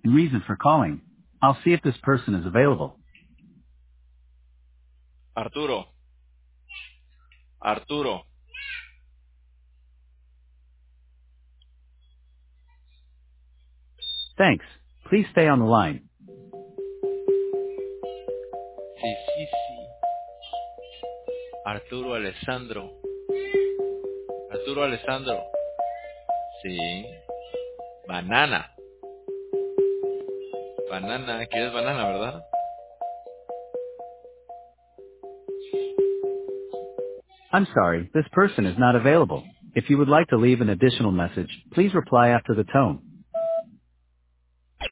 reason for calling. I'll see if this person is available. Arturo. Arturo. Thanks. Please stay on the line. Sí, sí, sí. Arturo Alessandro. Arturo Alessandro. Sí. Banana. Banana. ¿Quieres banana, verdad? I'm sorry, this person is not available. If you would like to leave an additional message, please reply after the tone.